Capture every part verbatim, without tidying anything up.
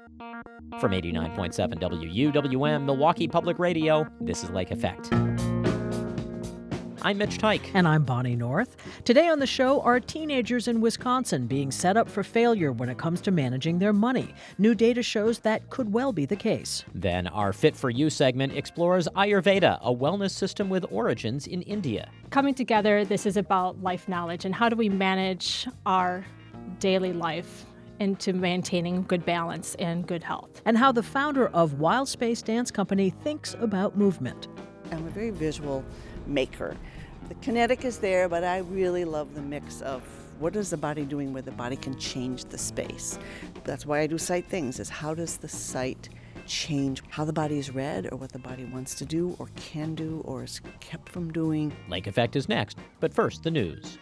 From eighty-nine point seven W U W M, Milwaukee Public Radio, this is Lake Effect. I'm Mitch Tyke. And I'm Bonnie North. Today on the show are teenagers in Wisconsin being set up for failure when it comes to managing their money. New data shows that could well be the case. Then our Fit for You segment explores Ayurveda, a wellness system with origins in India. Coming together, this is about life knowledge and how do we manage our daily life into maintaining good balance and good health. And how the founder of Wild Space Dance Company thinks about movement. I'm a very visual maker. The kinetic is there, but I really love the mix of what is the body doing where the body can change the space. That's why I do sight things, is how does the sight change how the body is read or what the body wants to do or can do or is kept from doing. Lake Effect is next, but first, the news.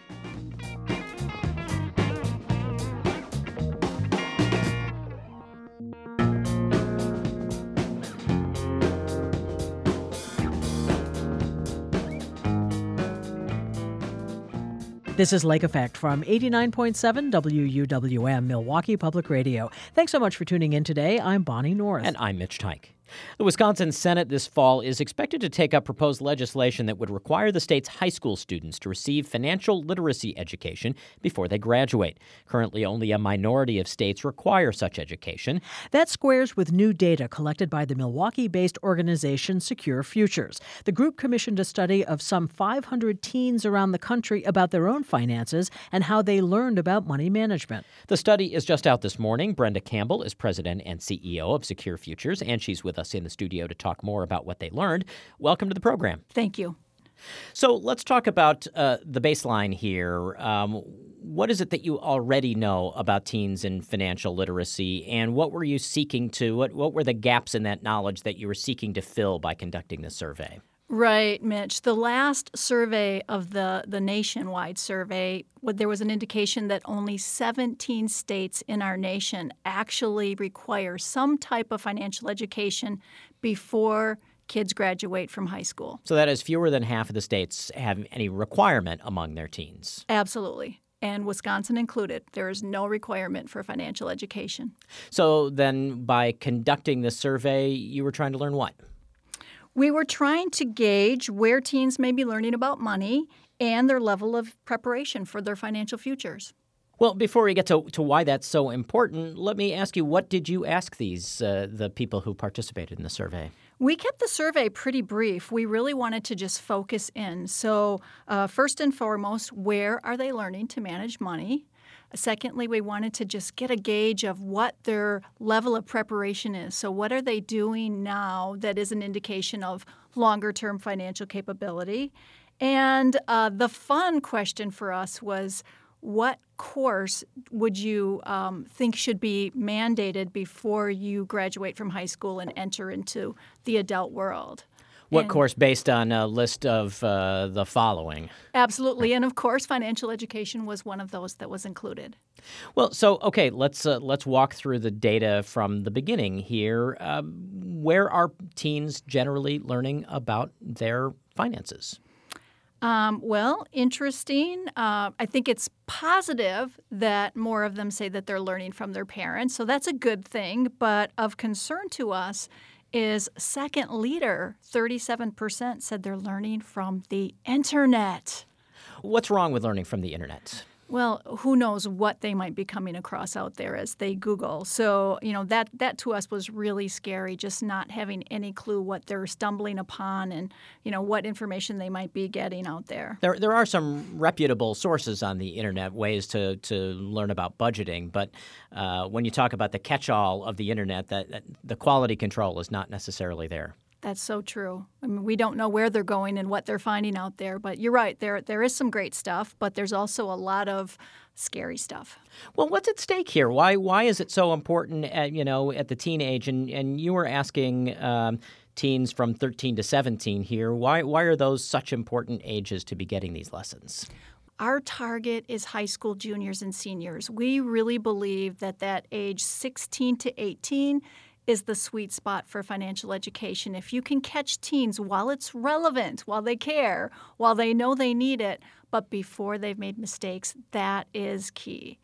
This is Lake Effect from eighty-nine point seven W U W M, Milwaukee Public Radio. Thanks so much for tuning in today. I'm Bonnie North. And I'm Mitch Tyke. The Wisconsin Senate this fall is expected to take up proposed legislation that would require the state's high school students to receive financial literacy education before they graduate. Currently, only a minority of states require such education. That squares with new data collected by the Milwaukee-based organization Secure Futures. The group commissioned a study of some five hundred teens around the country about their own finances and how they learned about money management. The study is just out this morning. Brenda Campbell is president and C E O of Secure Futures, and she's with us in the studio to talk more about what they learned. Welcome to the program. Thank you. So let's talk about uh, the baseline here. Um, what is it that you already know about teens and financial literacy, and what were you seeking to, what, what were the gaps in that knowledge that you were seeking to fill by conducting this survey? Right, Mitch. The last survey of the, the nationwide survey, there was an indication that only seventeen states in our nation actually require some type of financial education before kids graduate from high school. So that is fewer than half of the states have any requirement among their teens. Absolutely. And Wisconsin included. There is no requirement for financial education. So then by conducting this survey, you were trying to learn what? We were trying to gauge where teens may be learning about money and their level of preparation for their financial futures. Well, before we get to, to why that's so important, let me ask you, what did you ask these, uh, the people who participated in the survey? We kept the survey pretty brief. We really wanted to just focus in. So uh, first and foremost, where are they learning to manage money? Secondly, we wanted to just get a gauge of what their level of preparation is. So what are they doing now that is an indication of longer-term financial capability? And uh, the fun question for us was, what course would you um, think should be mandated before you graduate from high school and enter into the adult world? What and, course based on a list of uh, the following? Absolutely. And, of course, financial education was one of those that was included. Well, so, okay, let's uh, let's walk through the data from the beginning here. Um, where are teens generally learning about their finances? Um, well, interesting. Uh, I think it's positive that more of them say that they're learning from their parents. So that's a good thing. But of concern to us is second leader, thirty-seven percent said they're learning from the internet. What's wrong with learning from the internet? Well, who knows what they might be coming across out there as they Google. So, you know, that, that to us was really scary, just not having any clue what they're stumbling upon and, you know, what information they might be getting out there. There there are some reputable sources on the internet, ways to, to learn about budgeting. But uh, when you talk about the catch-all of the internet, that, that the quality control is not necessarily there. That's so true. I mean, we don't know where they're going and what they're finding out there. But you're right. There there is some great stuff, but there's also a lot of scary stuff. Well, what's at stake here? Why why is it so important at, you know, at the teen age? And, and you were asking um, teens from thirteen to seventeen here. Why why are those such important ages to be getting these lessons? Our target is high school juniors and seniors. We really believe that that age sixteen to eighteen is the sweet spot for financial education. If you can catch teens while it's relevant, while they care, while they know they need it, but before they've made mistakes, that is key.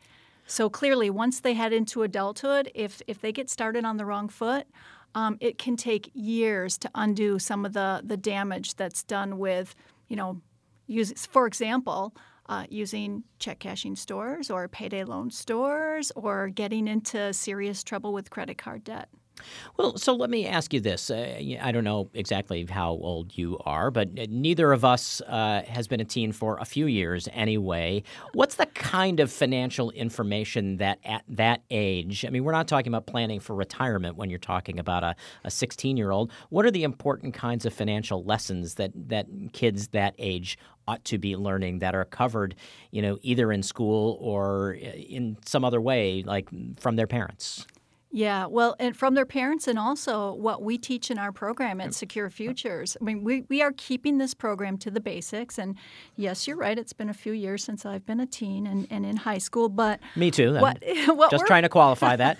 So clearly, once they head into adulthood, if if they get started on the wrong foot, um, it can take years to undo some of the the damage that's done with, you know, use for example, uh, using check cashing stores or payday loan stores or getting into serious trouble with credit card debt. Well, so let me ask you this. Uh, I don't know exactly how old you are, but neither of us uh, has been a teen for a few years anyway. What's the kind of financial information that at that age, I mean, we're not talking about planning for retirement when you're talking about a, a sixteen-year-old. What are the important kinds of financial lessons that, that kids that age ought to be learning that are covered, you know, either in school or in some other way, like from their parents? Yeah, well, and from their parents and also what we teach in our program at Secure Futures. I mean, we, we are keeping this program to the basics. And yes, you're right. It's been a few years since I've been a teen and, and in high school. But Me too. What, what just trying to qualify that.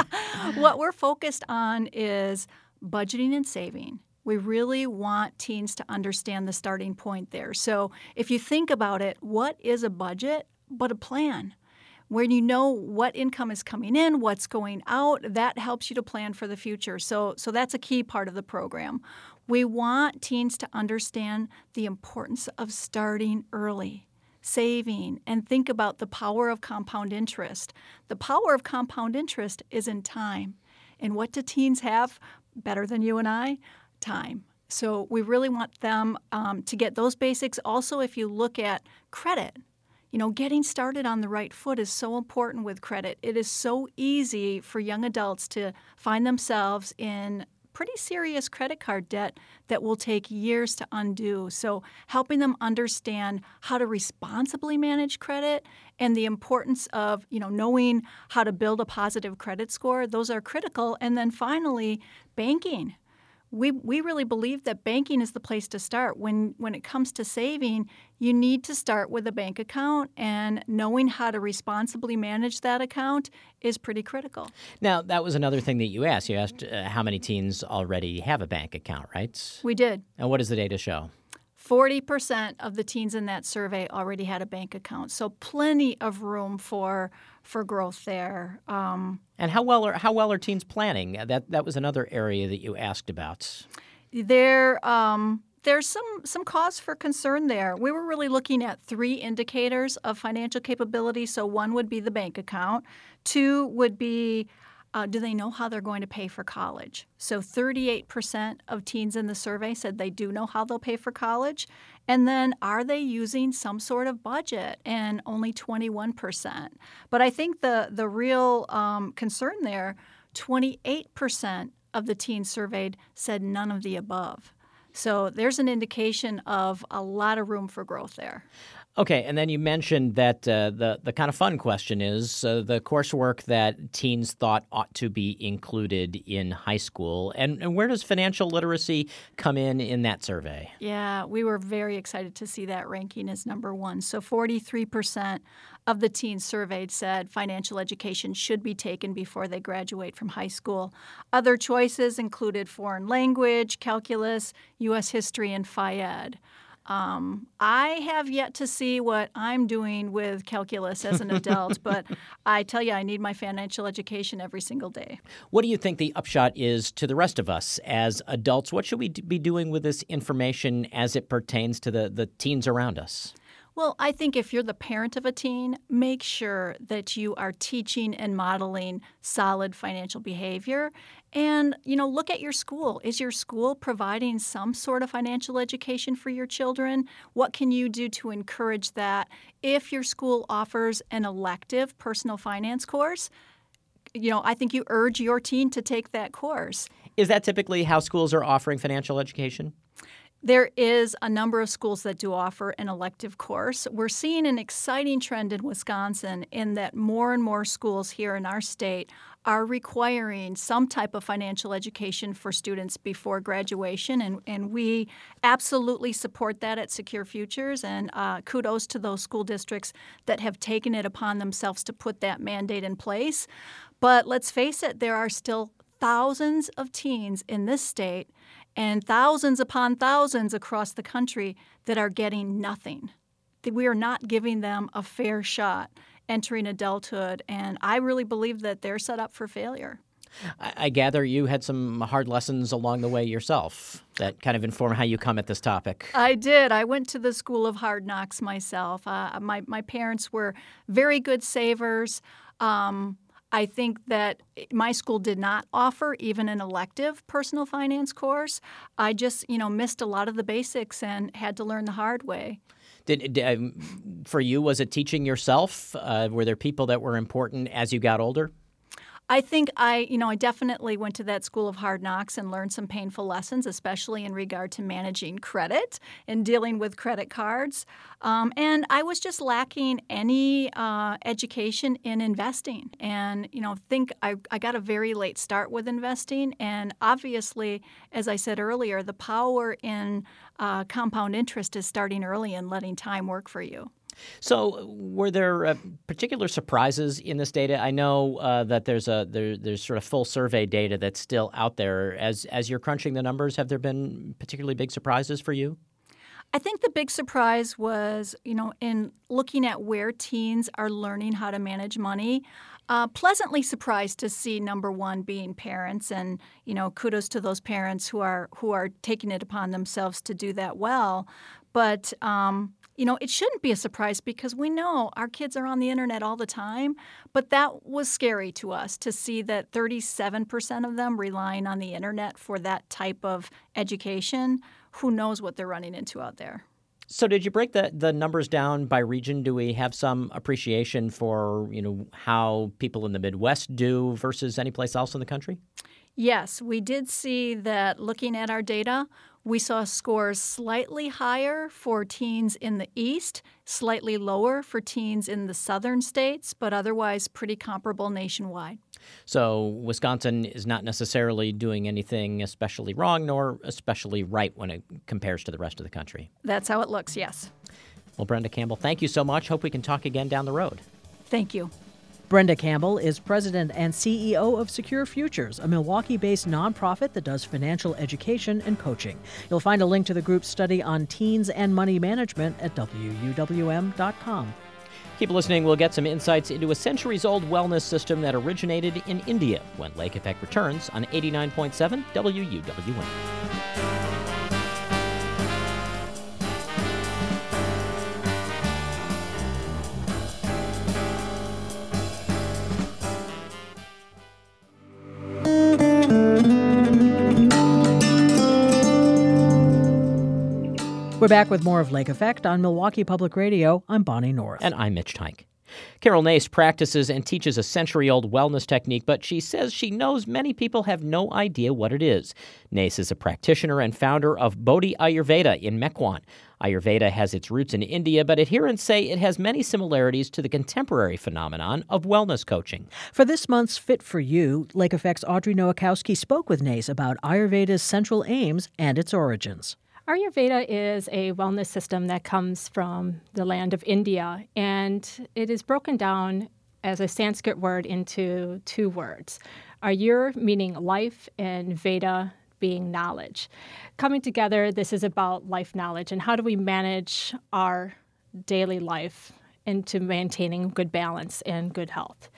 What we're focused on is budgeting and saving. We really want teens to understand the starting point there. So if you think about it, what is a budget but a plan? When you know what income is coming in, what's going out, that helps you to plan for the future. So, so that's a key part of the program. We want teens to understand the importance of starting early, saving, and think about the power of compound interest. The power of compound interest is in time. And what do teens have better than you and I? Time. So we really want them um, to get those basics. Also, if you look at credit, you know, getting started on the right foot is so important with credit. It is so easy for young adults to find themselves in pretty serious credit card debt that will take years to undo. So helping them understand how to responsibly manage credit and the importance of, you know, knowing how to build a positive credit score, those are critical. And then finally, banking. We we really believe that banking is the place to start. When when it comes to saving, you need to start with a bank account, and knowing how to responsibly manage that account is pretty critical. Now, that was another thing that you asked. You asked uh, how many teens already have a bank account, right? We did. And what does the data show? forty percent of the teens in that survey already had a bank account, so plenty of room for for growth there. Um, and how well are how well are teens planning? That that was another area that you asked about. There, um, there's some some cause for concern there. We were really looking at three indicators of financial capability. So one would be the bank account. Two would be Uh, do they know how they're going to pay for college? So thirty-eight percent of teens in the survey said they do know how they'll pay for college. And then are they using some sort of budget? And only twenty-one percent. But I think the, the real um, concern there, twenty-eight percent of the teens surveyed said none of the above. So there's an indication of a lot of room for growth there. Okay, and then you mentioned that uh, the the kind of fun question is uh, the coursework that teens thought ought to be included in high school. And, and where does financial literacy come in in that survey? Yeah, we were very excited to see that ranking as number one. So forty-three percent of the teens surveyed said financial education should be taken before they graduate from high school. Other choices included foreign language, calculus, U S history, and Phy Ed. Um, I have yet to see what I'm doing with calculus as an adult, but I tell you, I need my financial education every single day. What do you think the upshot is to the rest of us as adults? What should we be doing with this information as it pertains to the, the teens around us? Well, I think if you're the parent of a teen, make sure that you are teaching and modeling solid financial behavior. And, you know, look at your school. Is your school providing some sort of financial education for your children? What can you do to encourage that? If your school offers an elective personal finance course, you know, I think you urge your teen to take that course. Is that typically how schools are offering financial education? There is a number of schools that do offer an elective course. We're seeing an exciting trend in Wisconsin in that more and more schools here in our state are requiring some type of financial education for students before graduation, and, and we absolutely support that at Secure Futures, and uh, kudos to those school districts that have taken it upon themselves to put that mandate in place. But let's face it, there are still thousands of teens in this state and thousands upon thousands across the country that are getting nothing. We are not giving them a fair shot. entering adulthood. And I really believe that they're set up for failure. I, I gather you had some hard lessons along the way yourself that kind of inform how you come at this topic. I did. I went to the School of Hard Knocks myself. Uh, my, my parents were very good savers. Um, I think that my school did not offer even an elective personal finance course. I just, you know, missed a lot of the basics and had to learn the hard way. Did, did um, for you, was it teaching yourself? Uh, were there people that were important as you got older? I think I, you know, I definitely went to that School of Hard Knocks and learned some painful lessons, especially in regard to managing credit and dealing with credit cards. Um, and I was just lacking any uh, education in investing. And, you know, think I, I got a very late start with investing. And obviously, as I said earlier, the power in uh, compound interest is starting early and letting time work for you. So, were there uh, particular surprises in this data? I know uh, that there's a there, there's sort of full survey data that's still out there. As as you're crunching the numbers, have there been particularly big surprises for you? I think the big surprise was, you know, in looking at where teens are learning how to manage money. Uh, pleasantly surprised to see number one being parents, and you know, kudos to those parents who are who are taking it upon themselves to do that well. But um, you know, it shouldn't be a surprise because we know our kids are on the internet all the time. But that was scary to us to see that thirty-seven percent of them relying on the internet for that type of education. Who knows what they're running into out there? So did you break the, the numbers down by region? Do we have some appreciation for, you know, how people in the Midwest do versus any place else in the country? Yes, we did see that looking at our data, we saw scores slightly higher for teens in the East, slightly lower for teens in the southern states, but otherwise pretty comparable nationwide. So Wisconsin is not necessarily doing anything especially wrong nor especially right when it compares to the rest of the country. That's how it looks, yes. Well, Brenda Campbell, thank you so much. Hope we can talk again down the road. Thank you. Brenda Campbell is president and C E O of Secure Futures, a Milwaukee-based nonprofit that does financial education and coaching. You'll find a link to the group's study on teens and money management at W U W M dot com. Keep listening. We'll get some insights into a centuries-old wellness system that originated in India when Lake Effect returns on eighty-nine point seven W U W M. We're back with more of Lake Effect on Milwaukee Public Radio. I'm Bonnie North. And I'm Mitch Teich. Carol Nace practices and teaches a century-old wellness technique, but she says she knows many people have no idea what it is. Nace is a practitioner and founder of Bodhi Ayurveda in Mequon. Ayurveda has its roots in India, but adherents say it has many similarities to the contemporary phenomenon of wellness coaching. For this month's Fit for You, Lake Effect's Audrey Nowakowski spoke with Nace about Ayurveda's central aims and its origins. Ayurveda is a wellness system that comes from the land of India, and it is broken down as a Sanskrit word into two words. Ayur meaning life and Veda being knowledge. Coming together, this is about life knowledge and how do we manage our daily life into maintaining good balance and good health.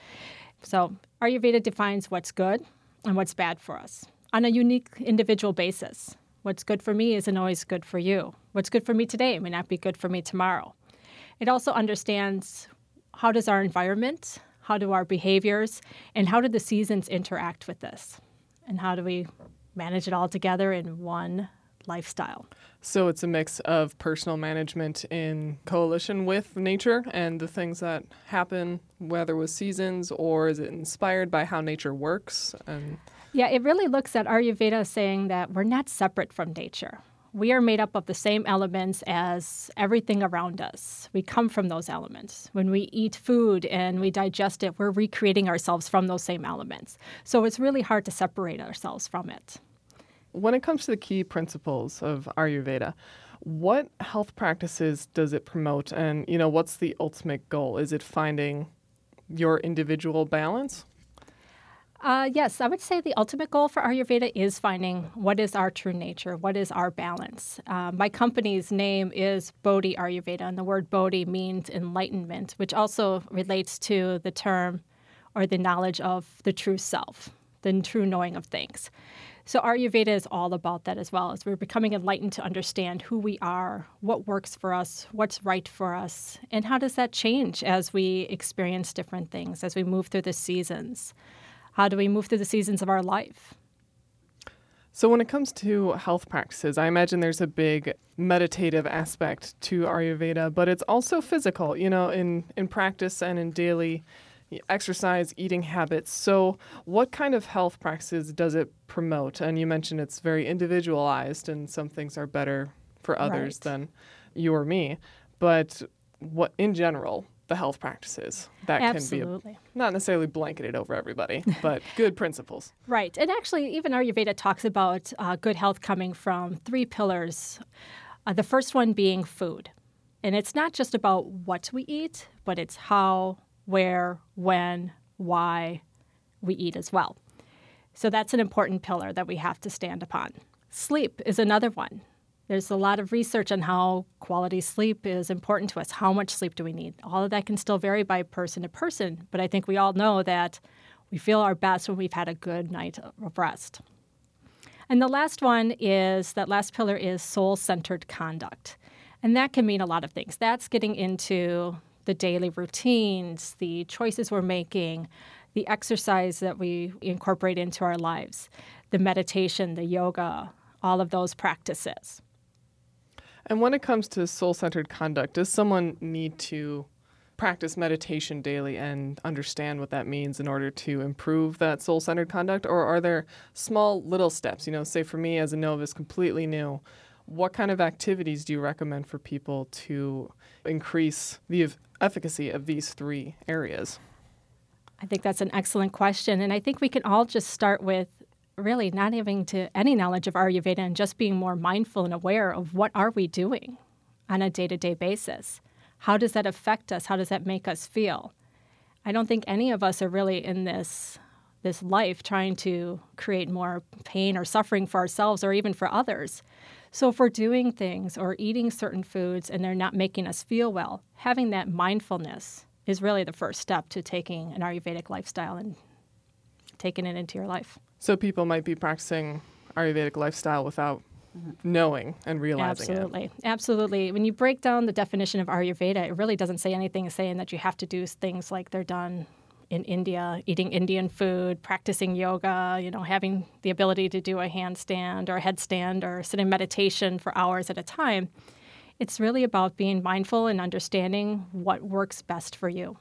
So Ayurveda defines what's good and what's bad for us on a unique individual basis. What's good for me isn't always good for you. What's good for me today may not be good for me tomorrow. It also understands how does our environment, how do our behaviors, and how do the seasons interact with this? And how do we manage it all together in one lifestyle? So it's a mix of personal management in coalition with nature and the things that happen, whether with seasons or is it inspired by how nature works? And Yeah, it really looks at Ayurveda saying that we're not separate from nature. We are made up of the same elements as everything around us. We come from those elements. When we eat food and we digest it, we're recreating ourselves from those same elements. So it's really hard to separate ourselves from it. when it comes to the key principles of Ayurveda, what health practices does it promote? And, you know, what's the ultimate goal? Is it finding your individual balance? Uh, yes, I would say the ultimate goal for Ayurveda is finding what is our true nature, what is our balance. Uh, my company's name is Bodhi Ayurveda, and the word Bodhi means enlightenment, which also relates to the term or the knowledge of the true self, the true knowing of things. So Ayurveda is all about that as well, as we're becoming enlightened to understand who we are, what works for us, what's right for us, and how does that change as we experience different things, as we move through the seasons. How do we move through the seasons of our life? So when it comes to health practices, I imagine there's a big meditative aspect to Ayurveda, but it's also physical, you know, in, in practice and in daily exercise, eating habits. So what kind of health practices does it promote? And you mentioned it's very individualized and some things are better for others Right. than you or me. But what, in general, the health practices that Absolutely. can be a, not necessarily blanketed over everybody, but good principles. Right. And actually, even Ayurveda talks about uh, good health coming from three pillars. Uh, the first one being food. And it's not just about what we eat, but it's how, where, when, why we eat as well. So that's an important pillar that we have to stand upon. Sleep is another one. There's a lot of research on how quality sleep is important to us. How much sleep do we need? All of that can still vary by person to person, but I think we all know that we feel our best when we've had a good night of rest. And the last one is, that last pillar is soul-centered conduct. And that can mean a lot of things. That's getting into the daily routines, the choices we're making, the exercise that we incorporate into our lives, the meditation, the yoga, all of those practices. And when it comes to soul-centered conduct, does someone need to practice meditation daily and understand what that means in order to improve that soul-centered conduct? Or are there small little steps? You know, say for me as a novice, completely new, what kind of activities do you recommend for people to increase the efficacy of these three areas? I think that's an excellent question. And I think we can all just start with really not having to any knowledge of Ayurveda and just being more mindful and aware of what are we doing on a day-to-day basis. How does that affect us? How does that make us feel? I don't think any of us are really in this, this life trying to create more pain or suffering for ourselves or even for others. So if we're doing things or eating certain foods and they're not making us feel well, having that mindfulness is really the first step to taking an Ayurvedic lifestyle and taking it into your life. So people might be practicing Ayurvedic lifestyle without knowing and realizing Absolutely. it. Absolutely. When you break down the definition of Ayurveda, it really doesn't say anything saying that you have to do things like they're done in India, eating Indian food, practicing yoga, you know, having the ability to do a handstand or a headstand or sit in meditation for hours at a time. It's really about being mindful and understanding what works best for you.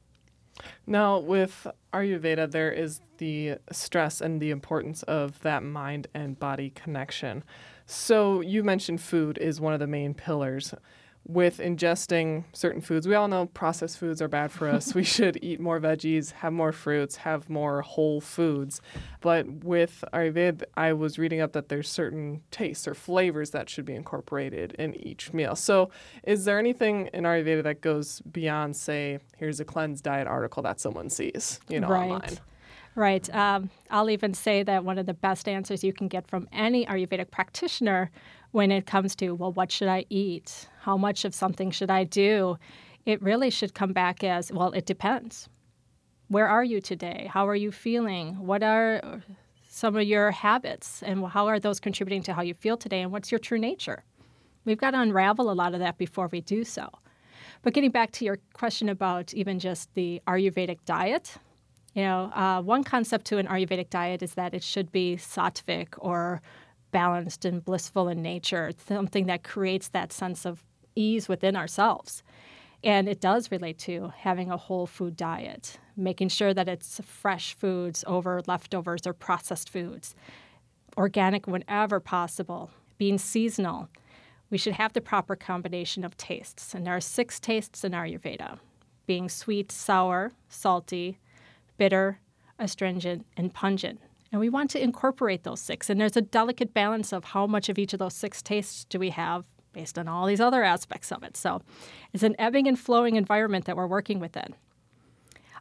Now, with Ayurveda, there is the stress and the importance of that mind and body connection. So you mentioned food is one of the main pillars. With ingesting certain foods, we all know processed foods are bad for us. We should eat more veggies, have more fruits, have more whole foods. But with Ayurveda, I was reading up that there's certain tastes or flavors that should be incorporated in each meal. So is there anything in Ayurveda that goes beyond, say, here's a cleansed diet article that someone sees, you know, Right. online? Right. Um, I'll even say that one of the best answers you can get from any Ayurvedic practitioner when it comes to, well, what should I eat? How much of something should I do? It really should come back as, well, it depends. Where are you today? How are you feeling? What are some of your habits? And how are those contributing to how you feel today? And what's your true nature? We've got to unravel a lot of that before we do so. But getting back to your question about even just the Ayurvedic diet, you know, uh, one concept to an Ayurvedic diet is that it should be sattvic or balanced and blissful in nature, something that creates that sense of ease within ourselves. And it does relate to having a whole food diet, making sure that it's fresh foods over leftovers or processed foods, organic whenever possible, being seasonal. We should have the proper combination of tastes. And there are six tastes in Ayurveda, being sweet, sour, salty, bitter, astringent, and pungent. And we want to incorporate those six. And there's a delicate balance of how much of each of those six tastes do we have based on all these other aspects of it. So it's an ebbing and flowing environment that we're working within.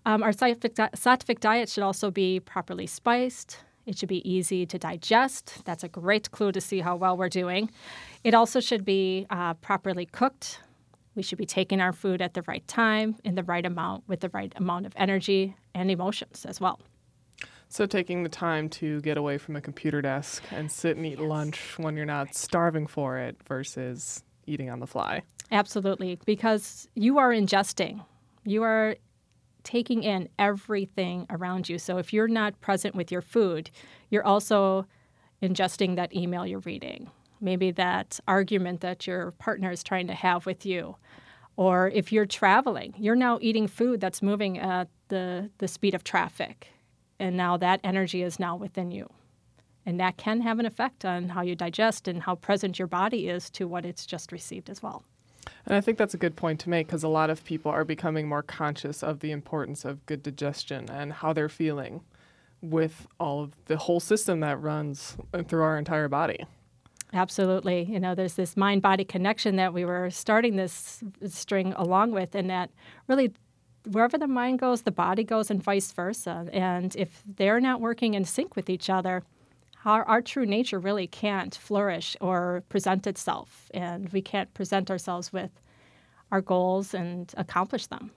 Um, our sattvic, di- sattvic diet should also be properly spiced. It should be easy to digest. That's a great clue to see how well we're doing. It also should be uh, properly cooked. We should be taking our food at the right time, in the right amount, with the right amount of energy and emotions as well. So taking the time to get away from a computer desk and sit and eat yes. lunch when you're not starving for it versus eating on the fly. Absolutely, because you are ingesting. You are taking in everything around you. So if you're not present with your food, you're also ingesting that email you're reading, maybe that argument that your partner is trying to have with you. Or if you're traveling, you're now eating food that's moving at the, the speed of traffic. And now that energy is now within you. And that can have an effect on how you digest and how present your body is to what it's just received as well. And I think that's a good point to make because a lot of people are becoming more conscious of the importance of good digestion and how they're feeling with all of the whole system that runs through our entire body. Absolutely. You know, there's this mind-body connection that we were starting this string along with, and that really wherever the mind goes, the body goes, and vice versa. And if they're not working in sync with each other, our, our true nature really can't flourish or present itself, and we can't present ourselves with our goals and accomplish them.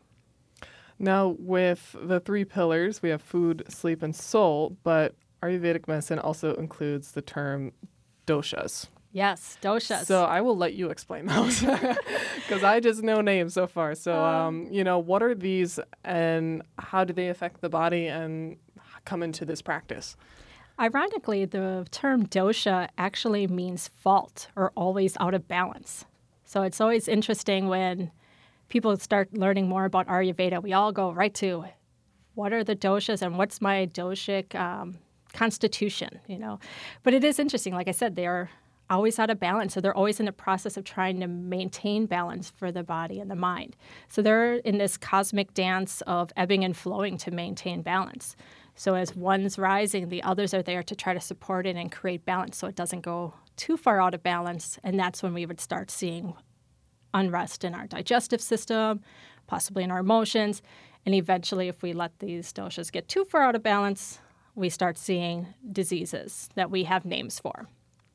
Now, with the three pillars, we have food, sleep, and soul, but Ayurvedic medicine also includes the term doshas. Yes, doshas. So I will let you explain those because I just know names so far. So, um, you know, what are these and how do they affect the body and come into this practice? Ironically, the term dosha actually means fault or always out of balance. So it's always interesting when people start learning more about Ayurveda, we all go right to what are the doshas and what's my doshic um, constitution, you know. But it is interesting. Like I said, they are always out of balance. So they're always in the process of trying to maintain balance for the body and the mind. So they're in this cosmic dance of ebbing and flowing to maintain balance. So as one's rising, the others are there to try to support it and create balance so it doesn't go too far out of balance. And that's when we would start seeing unrest in our digestive system, possibly in our emotions. And eventually, if we let these doshas get too far out of balance, we start seeing diseases that we have names for.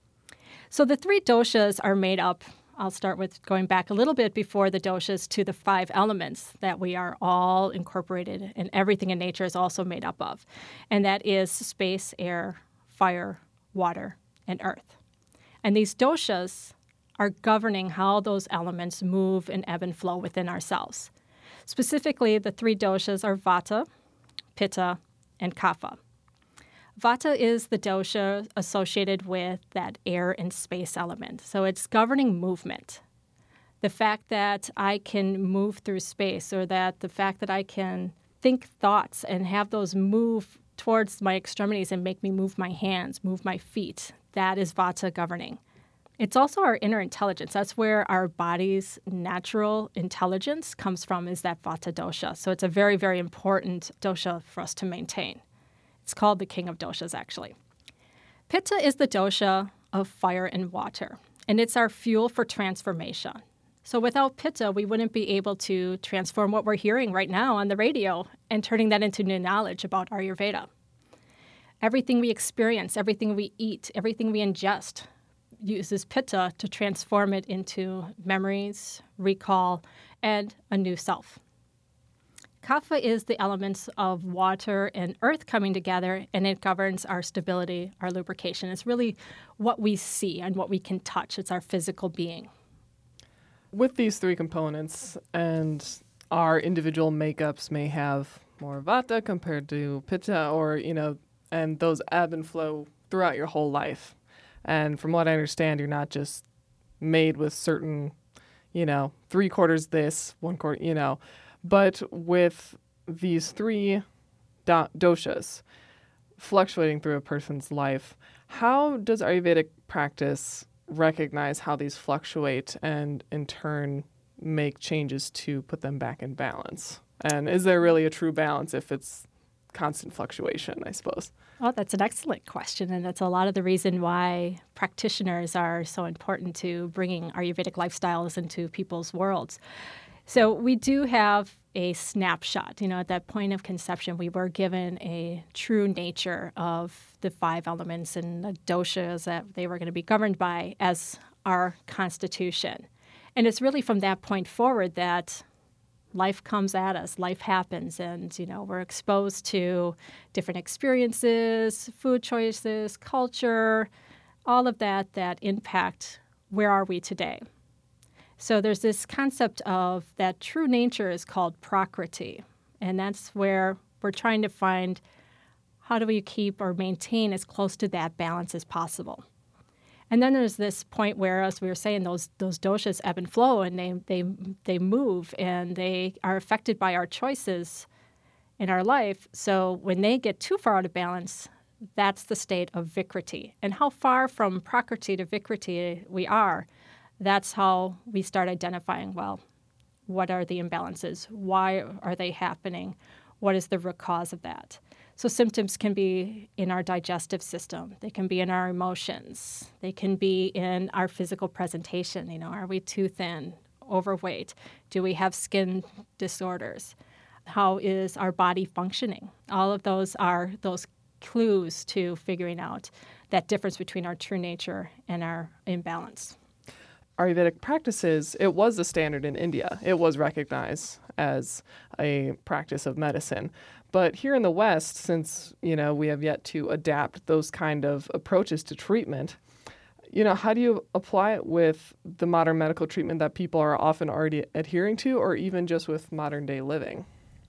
So the three doshas are made up, I'll start with going back a little bit before the doshas to the five elements that we are all incorporated and everything in nature is also made up of. And that is space, air, fire, water, and earth. And these doshas are governing how those elements move and ebb and flow within ourselves. Specifically, the three doshas are vata, pitta, and kapha. Vata is the dosha associated with that air and space element. So it's governing movement. The fact that I can move through space, or that the fact that I can think thoughts and have those move towards my extremities and make me move my hands, move my feet, that is Vata governing. It's also our inner intelligence. That's where our body's natural intelligence comes from, is that Vata dosha. So it's a very, very important dosha for us to maintain. It's called the king of doshas, actually. Pitta is the dosha of fire and water, and it's our fuel for transformation. So without Pitta, we wouldn't be able to transform what we're hearing right now on the radio and turning that into new knowledge about Ayurveda. Everything we experience, everything we eat, everything we ingest uses Pitta to transform it into memories, recall, and a new self. Kapha is the elements of water and earth coming together, and it governs our stability, our lubrication. It's really what we see and what we can touch. It's our physical being. With these three components, and our individual makeups may have more vata compared to pitta, or, you know, and those ebb and flow throughout your whole life. And from what I understand, you're not just made with certain, you know, three quarters this, one quarter, you know. But with these three do- doshas fluctuating through a person's life, how does Ayurvedic practice recognize how these fluctuate and in turn make changes to put them back in balance? And is there really a true balance if it's constant fluctuation, I suppose? Oh, that's an excellent question, and that's a lot of the reason why practitioners are so important to bringing Ayurvedic lifestyles into people's worlds. So we do have a snapshot. You know, at that point of conception, we were given a true nature of the five elements and the doshas that they were going to be governed by as our constitution. And it's really from that point forward that life comes at us, life happens, and, you know, we're exposed to different experiences, food choices, culture, all of that that impact where are we today. So there's this concept of that true nature is called prakriti, and that's where we're trying to find how do we keep or maintain as close to that balance as possible. And then there's this point where, as we were saying, those those doshas ebb and flow, and they they they move, and they are affected by our choices in our life. So when they get too far out of balance, that's the state of vikriti. And how far from prakriti to vikriti we are, that's how we start identifying, well, what are the imbalances? Why are they happening? What is the root cause of that? So symptoms can be in our digestive system. They can be in our emotions. They can be in our physical presentation. You know, are we too thin, overweight? Do we have skin disorders? How is our body functioning? All of those are those clues to figuring out that difference between our true nature and our imbalance. Ayurvedic practices, it was a standard in India. It was recognized as a practice of medicine. But here in the West, since, you know, we have yet to adapt those kind of approaches to treatment, you know, how do you apply it with the modern medical treatment that people are often already adhering to, or even just with modern day living?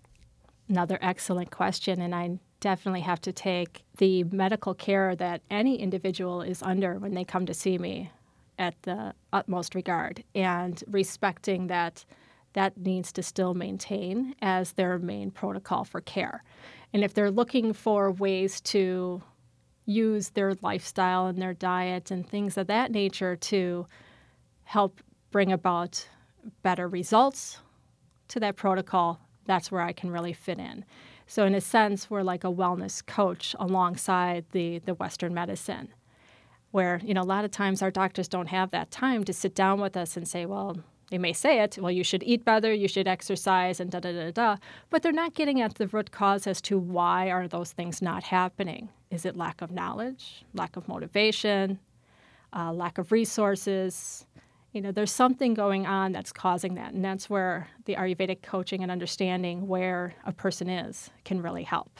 Another excellent question, and I definitely have to take the medical care that any individual is under when they come to see me at the utmost regard, and respecting that that needs to still maintain as their main protocol for care. And if they're looking for ways to use their lifestyle and their diet and things of that nature to help bring about better results to that protocol, that's where I can really fit in. So in a sense, we're like a wellness coach alongside the, the Western medicine, where, you know, a lot of times our doctors don't have that time to sit down with us and say, well, they may say it, well, you should eat better, you should exercise, and da-da-da-da, but they're not getting at the root cause as to why are those things not happening. Is it lack of knowledge, lack of motivation, uh, lack of resources? You know, there's something going on that's causing that, and that's where the Ayurvedic coaching and understanding where a person is can really help.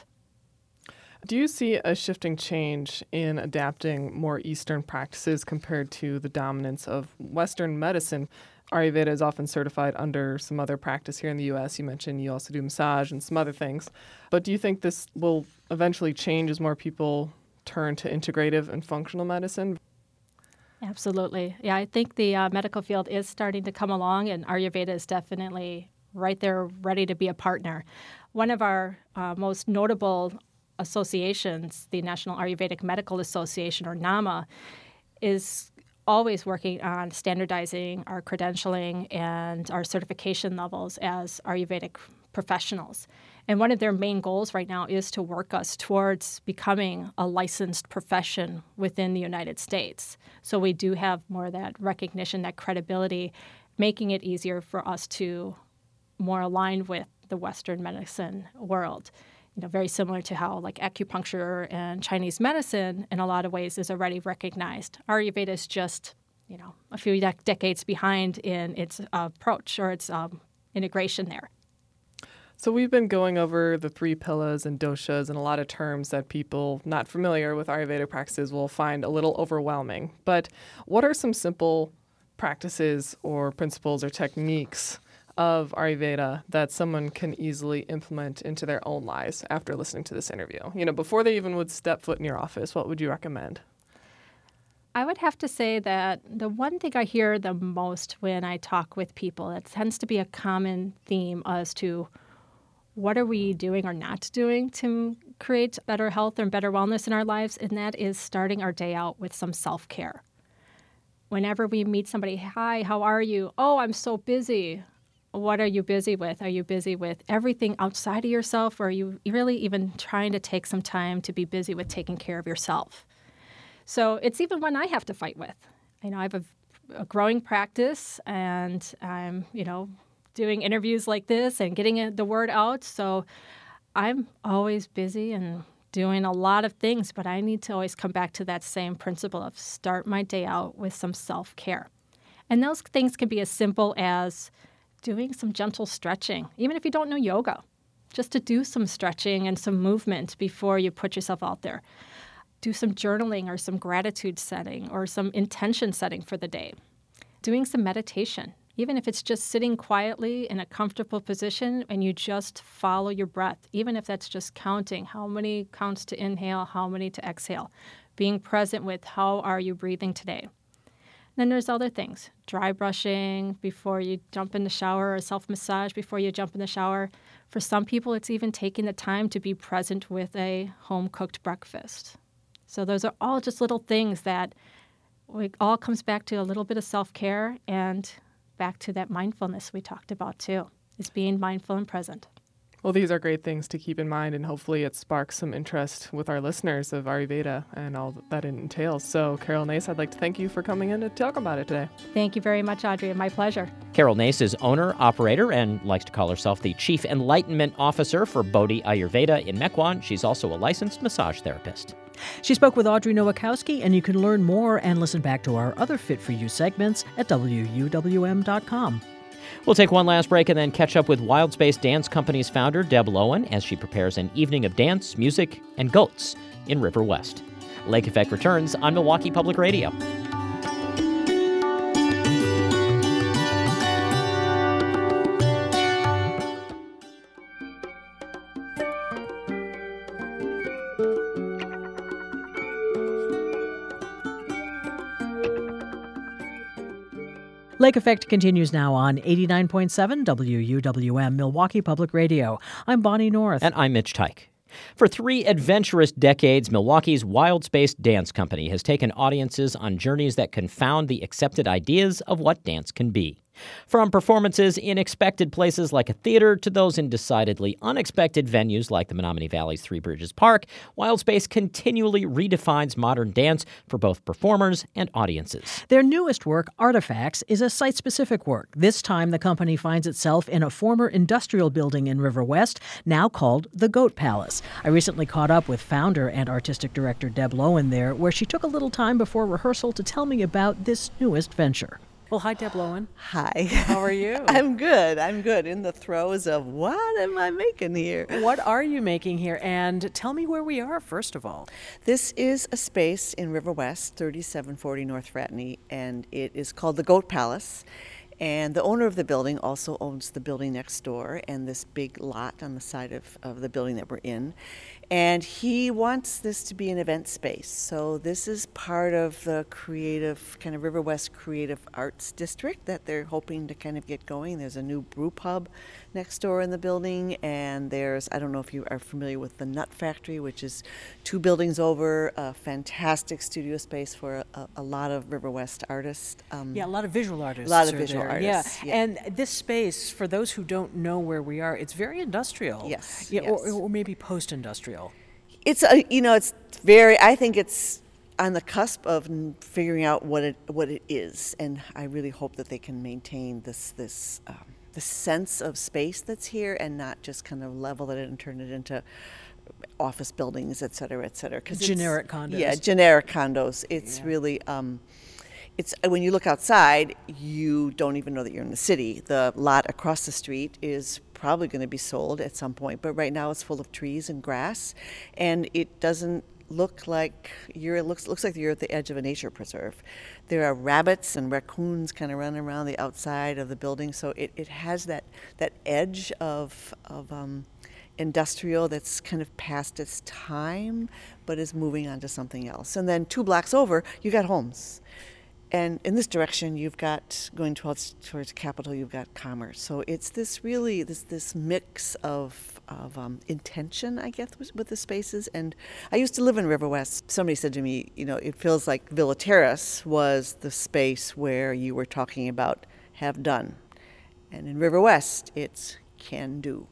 Do you see a shifting change in adapting more Eastern practices compared to the dominance of Western medicine? Ayurveda is often certified under some other practice here in the U S. You mentioned you also do massage and some other things. But do you think this will eventually change as more people turn to integrative and functional medicine? Absolutely. Yeah, I think the uh, medical field is starting to come along, and Ayurveda is definitely right there ready to be a partner. One of our uh, most notable associations, the National Ayurvedic Medical Association, or NAMA, is always working on standardizing our credentialing and our certification levels as Ayurvedic professionals. And one of their main goals right now is to work us towards becoming a licensed profession within the United States. So we do have more of that recognition, that credibility, making it easier for us to more align with the Western medicine world. You know, very similar to how like acupuncture and Chinese medicine in a lot of ways is already recognized. Ayurveda is just, you know, a few de- decades behind in its uh, approach or its um, integration there. So we've been going over the three pillars and doshas and a lot of terms that people not familiar with Ayurvedic practices will find a little overwhelming. But what are some simple practices or principles or techniques of Ayurveda that someone can easily implement into their own lives after listening to this interview? You know, before they even would step foot in your office, what would you recommend? I would have to say that the one thing I hear the most when I talk with people, it tends to be a common theme as to what are we doing or not doing to create better health and better wellness in our lives, and that is starting our day out with some self-care. Whenever we meet somebody, hi, how are you? Oh, I'm so busy. What are you busy with? Are you busy with everything outside of yourself, or are you really even trying to take some time to be busy with taking care of yourself? So it's even one I have to fight with. You know, I have a, a growing practice, and I'm, you know, doing interviews like this and getting the word out. So I'm always busy and doing a lot of things, but I need to always come back to that same principle of start my day out with some self-care. And those things can be as simple as doing some gentle stretching, even if you don't know yoga, just to do some stretching and some movement before you put yourself out there. Do some journaling or some gratitude setting or some intention setting for the day. Doing some meditation, even if it's just sitting quietly in a comfortable position and you just follow your breath, even if that's just counting how many counts to inhale, how many to exhale, being present with how are you breathing today. Then there's other things, dry brushing before you jump in the shower or self-massage before you jump in the shower. For some people, it's even taking the time to be present with a home-cooked breakfast. So those are all just little things that it all comes back to a little bit of self-care and back to that mindfulness we talked about too, is being mindful and present. Well, these are great things to keep in mind, and hopefully it sparks some interest with our listeners of Ayurveda and all that it entails. So, Carol Nace, I'd like to thank you for coming in to talk about it today. Thank you very much, Audrey. My pleasure. Carol Nace is owner, operator, and likes to call herself the Chief Enlightenment Officer for Bodhi Ayurveda in Mequon. She's also a licensed massage therapist. She spoke with Audrey Nowakowski, and you can learn more and listen back to our other Fit for You segments at W U W M dot com. We'll take one last break and then catch up with Wild Space Dance Company's founder, Deb Lowen, as she prepares an evening of dance, music, and goats in River West. Lake Effect returns on Milwaukee Public Radio. Lake Effect continues now on eighty-nine point seven W U W M Milwaukee Public Radio. I'm Bonnie North. And I'm Mitch Teich. For three adventurous decades, Milwaukee's Wild Space Dance Company has taken audiences on journeys that confound the accepted ideas of what dance can be. From performances in expected places like a theater to those in decidedly unexpected venues like the Menominee Valley's Three Bridges Park, Wild Space continually redefines modern dance for both performers and audiences. Their newest work, Artifacts, is a site-specific work. This time, the company finds itself in a former industrial building in River West, now called the Goat Palace. I recently caught up with founder and artistic director Deb Lowen there, where she took a little time before rehearsal to tell me about this newest venture. Well, hi, Deb Lowen. Hi. How are you? I'm good. I'm good. In the throes of what am I making here? What are you making here? And tell me where we are, first of all. This is a space in River West, thirty-seven forty North Fratney, and it is called the Goat Palace. And the owner of the building also owns the building next door and this big lot on the side of, of the building that we're in. And he wants this to be an event space. So this is part of the creative, kind of River West Creative Arts District that they're hoping to kind of get going. There's a new brew pub next door in the building. And there's, I don't know if you are familiar with the Nut Factory, which is two buildings over, a fantastic studio space for a, a lot of River West artists. Um, yeah, a lot of visual artists. A lot of are visual there. artists. Yeah. yeah, and this space, for those who don't know where we are, it's very industrial. Yes. Yeah, yes. Or, or maybe post-industrial. It's a, you know, it's very, I think it's on the cusp of figuring out what it what it is, and I really hope that they can maintain this this um, the sense of space that's here and not just kind of level it and turn it into office buildings, et cetera, et cetera. 'Cause generic condos. Yeah, generic condos. It's yeah. really, um, it's when you look outside, you don't even know that you're in the city. The lot across the street is probably going to be sold at some point, but right now it's full of trees and grass, and it doesn't look like you're it looks looks like you're at the edge of a nature preserve. There are rabbits and raccoons kind of running around the outside of the building, so it, it has that that edge of of um, industrial that's kind of past its time, but is moving on to something else. And then two blocks over, you got homes. And in this direction, you've got, going towards towards Capitol, you've got Commerce. So it's this really, this this mix of of um, intention, I guess, with, with the spaces. And I used to live in River West. Somebody said to me, you know, it feels like Villa Terrace was the space where you were talking about have done. And in River West, it's can do.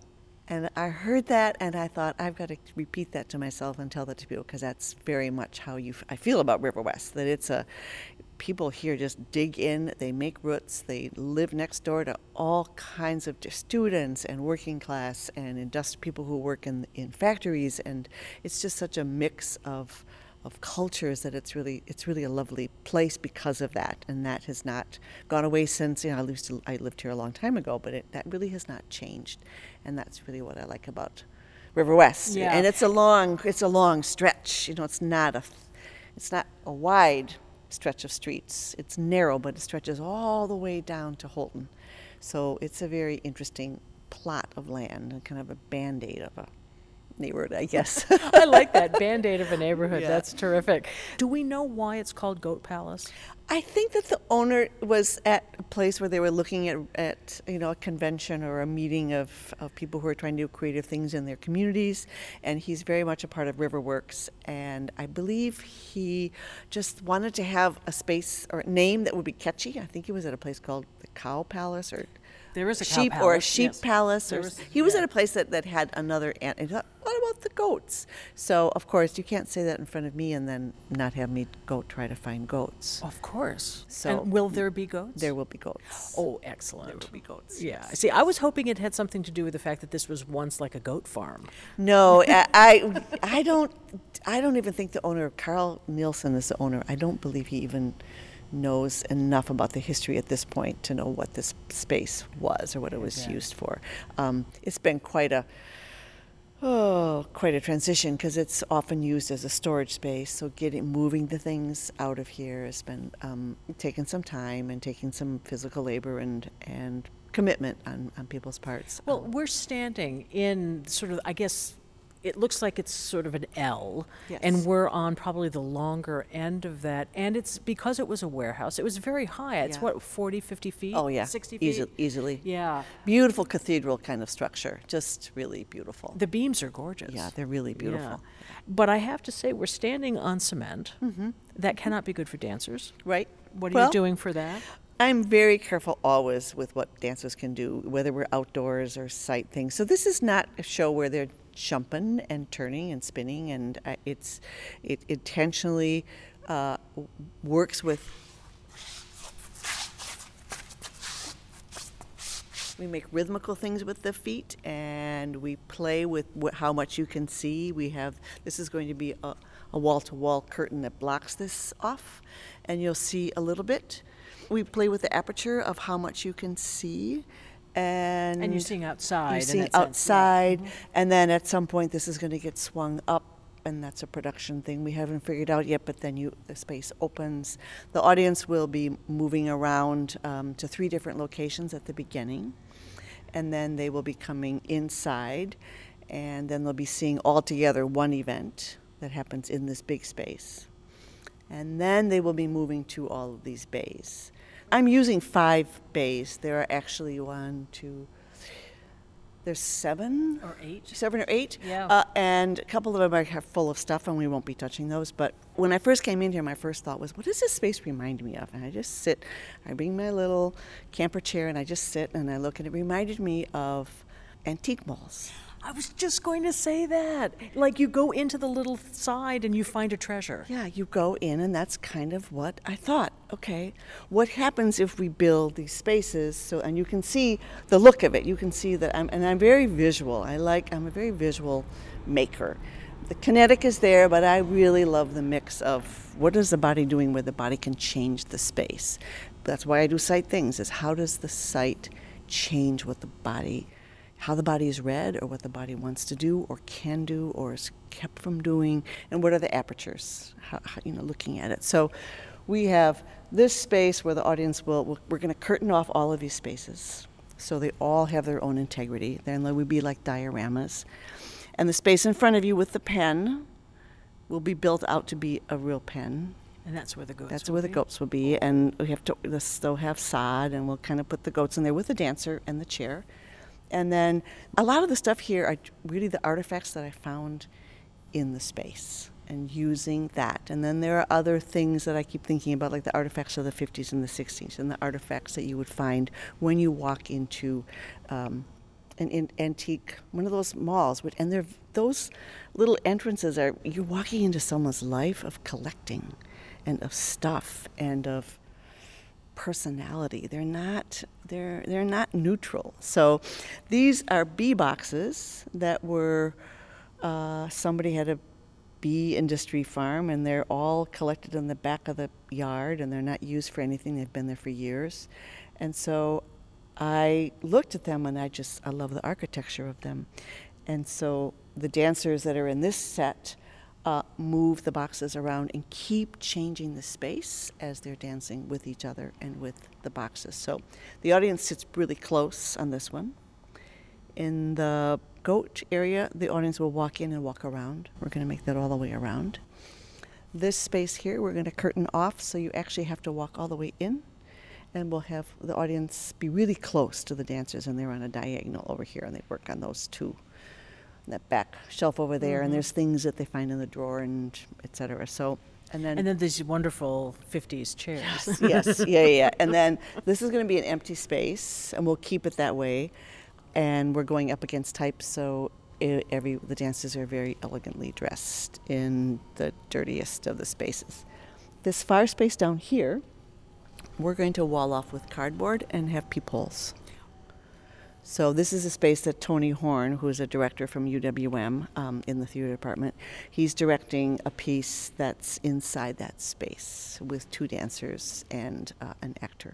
And I heard that, and I thought, I've got to repeat that to myself and tell that to people, because that's very much how you f- I feel about River West, that it's a, people here just dig in, they make roots, they live next door to all kinds of students and working class and industri- people who work in, in factories, and it's just such a mix of of cultures that it's really it's really a lovely place because of that, and that has not gone away since, you know, I lived, to, I lived here a long time ago, but it, that really has not changed, and that's really what I like about River West. Yeah. And it's a long it's a long stretch. You know, it's not a it's not a wide stretch of streets. It's narrow, but it stretches all the way down to Holton. So it's a very interesting plot of land and kind of a band-aid of a neighborhood, I guess. I like that Band-Aid of a neighborhood. Yeah. That's terrific. Do we know why it's called Goat Palace? I think that the owner was at a place where they were looking at, at you know, a convention or a meeting of, of people who are trying to do creative things in their communities, and he's very much a part of Riverworks, and I believe he just wanted to have a space or a name that would be catchy. I think he was at a place called the Cow Palace, or There is a cow sheep palace, or a sheep yes. palace. Or, There was- he was yeah. at a place that, that had another ant. And he thought, what about the goats? So, of course, you can't say that in front of me and then not have me go try to find goats. Of course. So- and will there be goats? There will be goats. Oh, excellent. There will be goats. Yeah. See, I was hoping it had something to do with the fact that this was once like a goat farm. No, I, I, I don't. I don't even think the owner, Carl Nielsen, is the owner. I don't believe he even knows enough about the history at this point to know what this space was or what it was Okay. used for. Um, it's been quite a oh, quite a transition, because it's often used as a storage space. So getting moving the things out of here has been um, taking some time and taking some physical labor and and commitment on, on people's parts. Well, we're standing in sort of, I guess, it looks like it's sort of an L, Yes. and we're on probably the longer end of that. And it's because it was a warehouse. It was very high. It's Yeah. what, forty, fifty feet? Oh yeah, sixty feet? Easy, easily. Yeah. Beautiful cathedral kind of structure, just really beautiful. The beams are gorgeous. Yeah, they're really beautiful. Yeah. But I have to say, we're standing on cement. Mm-hmm. That cannot be good for dancers. Right? What are Well, you doing for that? I'm very careful always with what dancers can do, whether we're outdoors or sight things. So this is not a show where they're jumping and turning and spinning, and uh, it's it intentionally uh, w- works with. We make rhythmical things with the feet, and we play with wh- how much you can see. We have, this is going to be a, a wall-to-wall curtain that blocks this off, and you'll see a little bit. We play with the aperture of how much you can see. And, And you're seeing outside. You're in seeing that sense, yeah. outside, and then at some point this is going to get swung up, and that's a production thing we haven't figured out yet, but then you the space opens. The audience will be moving around um, to three different locations at the beginning, and then they will be coming inside, and then they'll be seeing all together one event that happens in this big space. And then they will be moving to all of these bays. I'm using five bays. There are actually one, two, there's seven. Or eight. Seven or eight. Yeah. Uh, and a couple of them are full of stuff, and we won't be touching those. But when I first came in here, my first thought was, what does this space remind me of? And I just sit, I bring my little camper chair, and I just sit and I look, and it reminded me of antique malls. I was just going to say that. Like you go into the little side and you find a treasure. Yeah, you go in, and that's kind of what I thought. Okay, what happens if we build these spaces? So, and you can see the look of it. You can see that I'm, and I'm very visual. I like, I'm a very visual maker. The kinetic is there, but I really love the mix of what is the body doing where the body can change the space. That's why I do sight things, is how does the sight change what the body, how the body is read, or what the body wants to do or can do or is kept from doing, and what are the apertures, how, how, you know, looking at it. So we have this space where the audience will, will we're going to curtain off all of these spaces so they all have their own integrity. Then they would be like dioramas. And the space in front of you with the pen will be built out to be a real pen. And that's where the goats That's will where the be? goats will be. And we have to, this, they'll have sod, and we'll kind of put the goats in there with the dancer and the chair. And then a lot of the stuff here are really the artifacts that I found in the space and using that. And then there are other things that I keep thinking about, like the artifacts of the fifties and the sixties and the artifacts that you would find when you walk into um, an, an antique, one of those malls, which, and they're, those little entrances are, you're walking into someone's life of collecting and of stuff and of personality. They're not, they're, they're not neutral. So these are bee boxes that were, uh, somebody had a bee industry farm, and they're all collected in the back of the yard, and they're not used for anything. They've been there for years. And so I looked at them, and I just, I love the architecture of them. And so the dancers that are in this set uh, move the boxes around and keep changing the space as they're dancing with each other and with the boxes. So the audience sits really close on this one. In the goat area, the audience will walk in and walk around. We're going to make that all the way around. This space here, we're going to curtain off, so you actually have to walk all the way in. And we'll have the audience be really close to the dancers, and they're on a diagonal over here, and they work on those two. That back shelf over there, mm-hmm. and there's things that they find in the drawer, and et cetera. So, and then and then these wonderful fifties chairs. Yes, yes, yeah, yeah. And then this is going to be an empty space, and we'll keep it that way. And we're going up against type, so it, every the dancers are very elegantly dressed in the dirtiest of the spaces. This far space down here, we're going to wall off with cardboard and have peepholes. So this is a space that Tony Horn, who is a director from U W M um, in the theater department, he's directing a piece that's inside that space with two dancers and uh, an actor.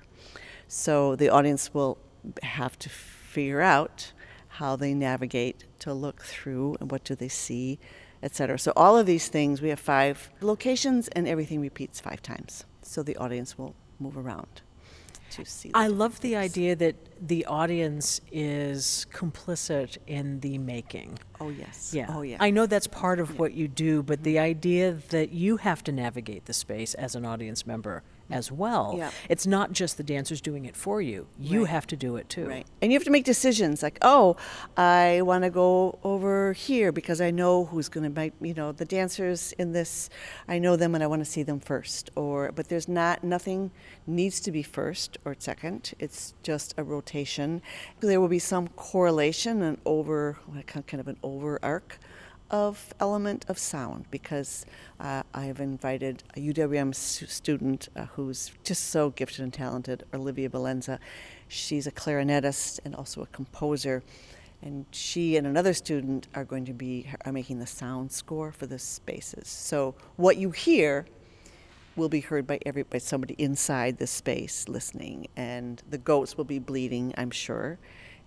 So the audience will have to figure out how they navigate to look through and what do they see, et cetera. So all of these things, we have five locations, and everything repeats five times. So the audience will move around to see. I love the idea that the audience is complicit in the making. Oh, yes. Yeah. Oh, yeah. I know that's part of yeah. what you do, but the idea that you have to navigate the space as an audience member as well. Yeah. It's not just the dancers doing it for you. You Right. have to do it too. Right. And you have to make decisions like, oh, I want to go over here because I know who's going to, you know, the dancers in this, I know them and I want to see them first. Or, but there's not, nothing needs to be first or second. It's just a rotation. There will be some correlation and over, kind of an over arc of element of sound, because uh, I have invited a U W M stu- student uh, who's just so gifted and talented, Olivia Belenza. She's a clarinetist and also a composer, and she and another student are going to be are making the sound score for the spaces. So what you hear will be heard by every by somebody inside the space listening, and the goats will be bleeding, I'm sure,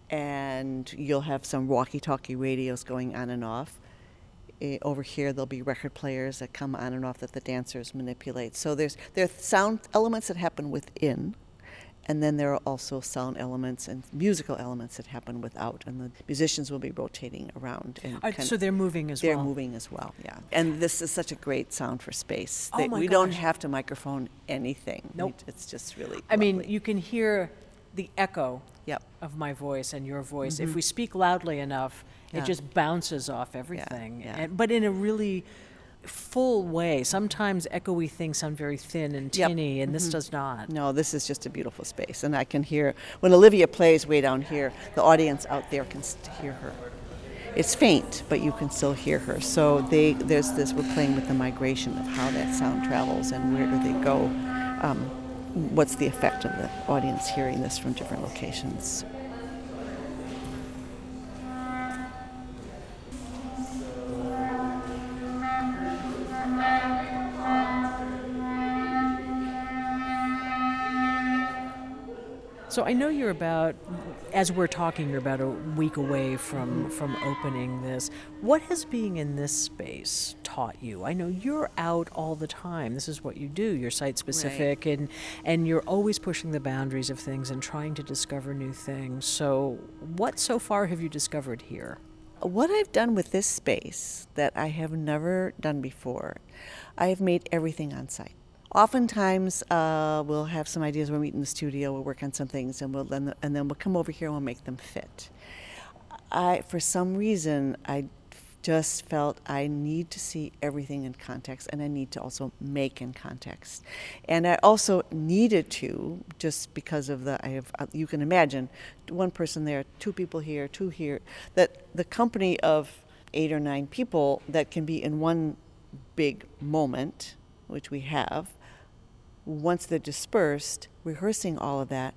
and you'll have some walkie-talkie radios going on and off. Uh, over here, there'll be record players that come on and off that the dancers manipulate. So there's there are sound elements that happen within, and then there are also sound elements and musical elements that happen without, and the musicians will be rotating around. And Uh, so they're moving as they're well. They're moving as well, yeah. And this is such a great sound for space. Oh They- my we don't gosh. have to microphone anything. Nope. We- It's just really I mean, lovely. you can hear the echo Yep. of my voice and your voice. Mhm. If we speak loudly enough, Yeah. it just bounces off everything. yeah. And, but in a really full way. Sometimes echoey things sound very thin and Yep. tinny, and this Mhm. does not. No, this is just a beautiful space, and I can hear, when Olivia plays way down here, the audience out there can st- hear her. It's faint, but you can still hear her. So they, there's this, we're playing with the migration of how that sound travels and where do they go. Um, what's the effect of the audience hearing this from different locations. So I know you're about, as we're talking, you're about a week away from, from opening this. What has being in this space taught you? I know you're out all the time. This is what you do. You're site-specific, Right. and, and you're always pushing the boundaries of things and trying to discover new things. So what so far have you discovered here? What I've done with this space that I have never done before, I have made everything on site. Oftentimes, uh, we'll have some ideas. We'll meet in the studio. We'll work on some things, and we'll then and then we'll come over here and we'll make them fit. I, for some reason, I just felt I need to see everything in context, and I need to also make in context. And I also needed to, just because of the, I have, you can imagine, one person there, two people here, two here, that the company of eight or nine people that can be in one big moment, which we have, once they're dispersed, rehearsing all of that,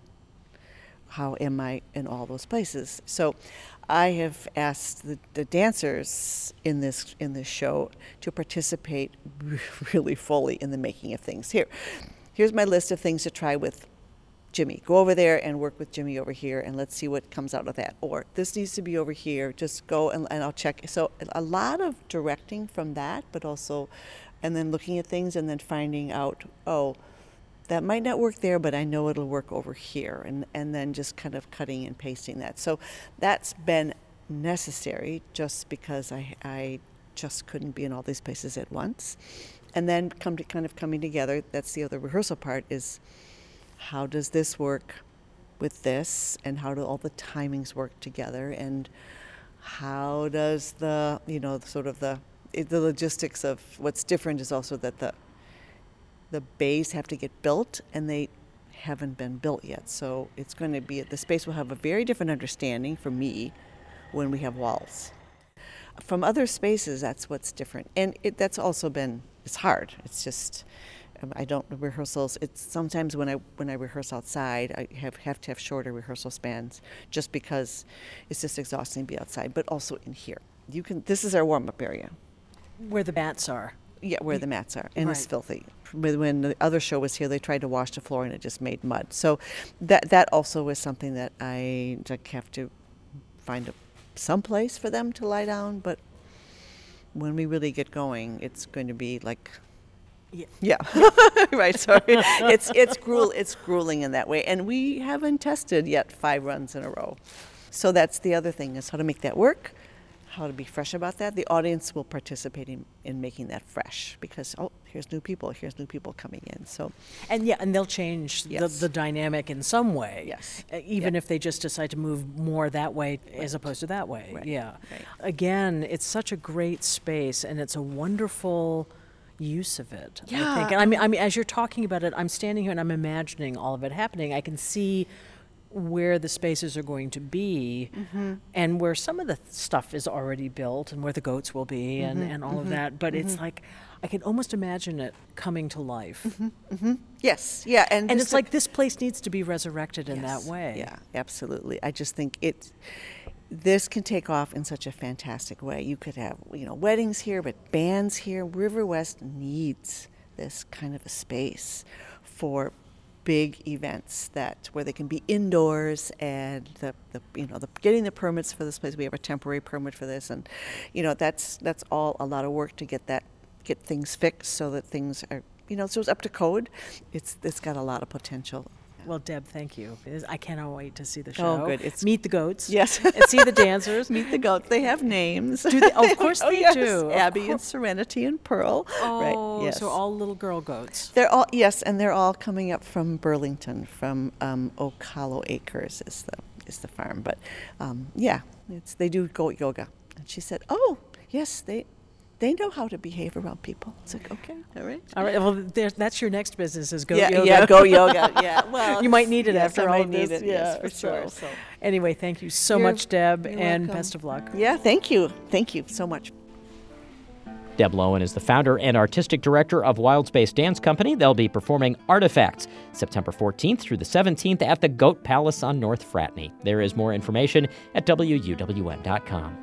how am I in all those places? So I have asked the, the dancers in this in this show to participate really fully in the making of things. Here, here's my list of things to try with Jimmy. Go over there and work with Jimmy over here, and let's see what comes out of that. Or this needs to be over here. Just go and, and I'll check. So a lot of directing from that, but also, and then looking at things and then finding out, oh, that might not work there, but I know it'll work over here, and, and then just kind of cutting and pasting that. So that's been necessary just because I, I just couldn't be in all these places at once. And then come to kind of coming together, that's the other rehearsal part, is how does this work with this, and how do all the timings work together, and how does the, you know, sort of the, the logistics of what's different is also that the the bays have to get built, and they haven't been built yet. So it's going to be, the space will have a very different understanding for me when we have walls. From other spaces, that's what's different. And it, that's also been, it's hard. It's just, um, I don't, rehearsals, it's sometimes when I when I rehearse outside, I have, have to have shorter rehearsal spans just because it's just exhausting to be outside, but also in here. You can, this is our warm-up area. Where the mats are. Yeah, where the mats are, and Right. It's filthy. When the other show was here, they tried to wash the floor, and it just made mud. So that that also was something that I like, have to find a, some place for them to lie down. But when we really get going, it's going to be like, Yeah. yeah, right. Sorry, it's it's gruel it's grueling in that way, and we haven't tested yet five runs in a row. So that's the other thing, is how to make that work. How to be fresh about that. The audience will participate in, in making that fresh, because, oh, here's new people, here's new people coming in. So, And yeah, and they'll change Yes. the, the dynamic in some way. Yes. Uh, even Yeah. if they just decide to move more that way as opposed to that way. Right. Yeah. Right. Again, it's such a great space, and it's a wonderful use of it. I Yeah. think. And I mean, I mean, as you're talking about it, I'm standing here and I'm imagining all of it happening. I can see where the spaces are going to be, Mm-hmm. and where some of the stuff is already built, and where the goats will be, and, Mm-hmm. and all of that. But it's like, I can almost imagine it coming to life. yes, yeah, and And just it's to- like this place needs to be resurrected in Yes, that way. Yeah, absolutely. I just think it. This can take off in such a fantastic way. You could have, you know, weddings here, but bands here. River West needs this kind of a space for big events, that where they can be indoors, and the, the you know the getting the permits for this place. We have a temporary permit for this, and you know that's that's all a lot of work to get that get things fixed so that things are, you know so it's up to code. It's it's got a lot of potential. Well, Deb, thank you. It is- I cannot wait to see the show. Oh, good. It's- Meet the goats. Yes. And see the dancers. Meet the goats. They have names. Do they? Oh, of course Oh, they yes. do. Of Abby and cour- Serenity and Pearl. Oh, right. Yes. so all little girl goats. They're all yes, and they're all coming up from Burlington, from um, Oak Hollow Acres is the is the farm. But um, yeah, it's they do goat yoga. And she said, "Oh, yes, they they know how to behave around people." It's like, okay, all right. All right. Well, there's, that's your next business is goat yeah, yoga. yeah, go yoga. Yeah, well, You might need it yes, after I all might of need this. it. Yeah, Yes, for so- sure. So. Anyway, thank you so You're- much, Deb, you're and welcome. best of luck. Yeah, thank you, thank you so much. Deb Lowen is the founder and artistic director of Wild Space Dance Company. They'll be performing Artifacts September fourteenth through the seventeenth at the Goat Palace on North Fratney. There is more information at W U W N dot com.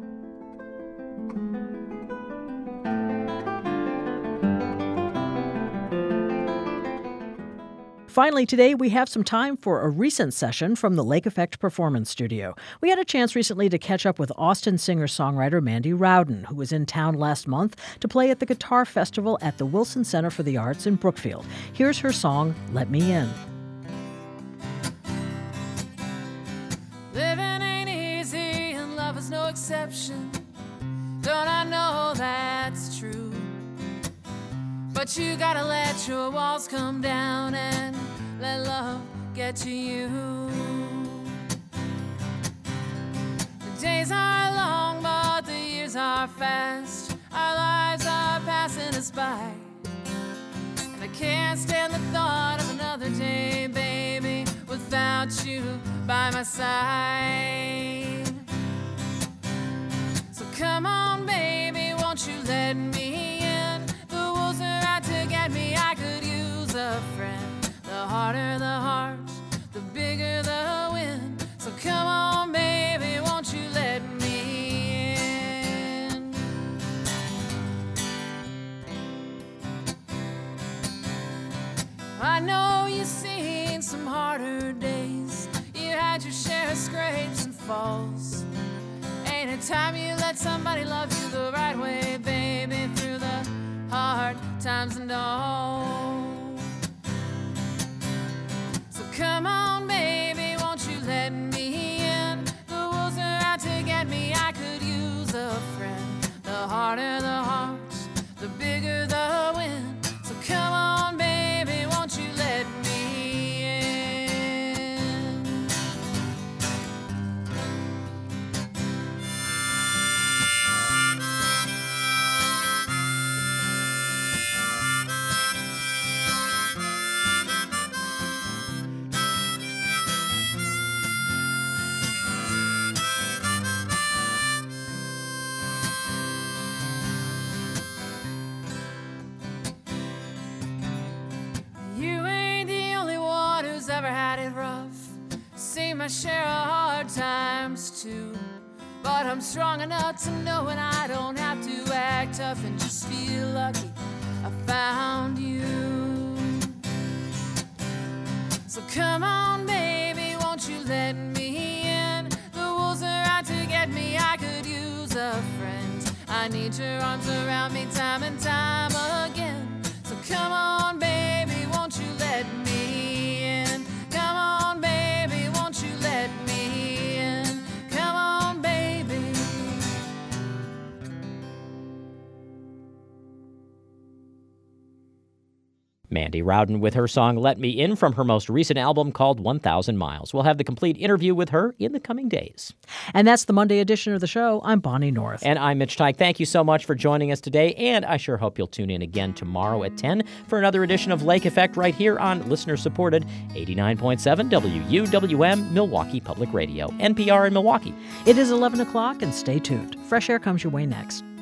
Finally, today we have some time for a recent session from the Lake Effect Performance Studio. We had a chance recently to catch up with Austin singer-songwriter Mandy Rowden, who was in town last month to play at the Guitar Festival at the Wilson Center for the Arts in Brookfield. Here's her song, Let Me In. Living ain't easy and love is no exception. Don't I know that's true? But you gotta let your walls come down and let love get to you. The days are long, but the years are fast, our lives are passing us by. And I can't stand the thought of another day, baby, without you by my side. So come on, baby, won't you let me in? The wolves are out to get me, I could use a friend. The harder the heart, the bigger the wind. So come on, baby, won't you let me in? I know you've seen some harder days. You had your share of scrapes and falls. Ain't it time you let somebody love you the right way, baby, through the hard times and all? So come on, baby, won't you let me in? The wolves are out to get me, I could use a friend. The harder the heart, the bigger the wind. So come on, baby, won't you let me in? You ain't the only one who's ever had it rough. Seen my share of hard times too. But I'm strong enough to know when I don't have to act tough and just feel lucky I found you. So come on, baby, won't you let me in? The wolves are out to get me, I could use a friend. I need your arms around me time and time again. So come on, baby, won't you let me in? Come on, baby, won't you let me in? Come on, baby. Mandy Rowden with her song Let Me In from her most recent album called one thousand miles. We'll have the complete interview with her in the coming days. And that's the Monday edition of the show. I'm Bonnie North. And I'm Mitch Teich. Thank you so much for joining us today, and I sure hope you'll tune in again tomorrow at ten for another edition of Lake Effect right here on listener-supported eighty-nine point seven W U W M Milwaukee Public Radio, N P R in Milwaukee. It is eleven o'clock, and stay tuned. Fresh Air comes your way next.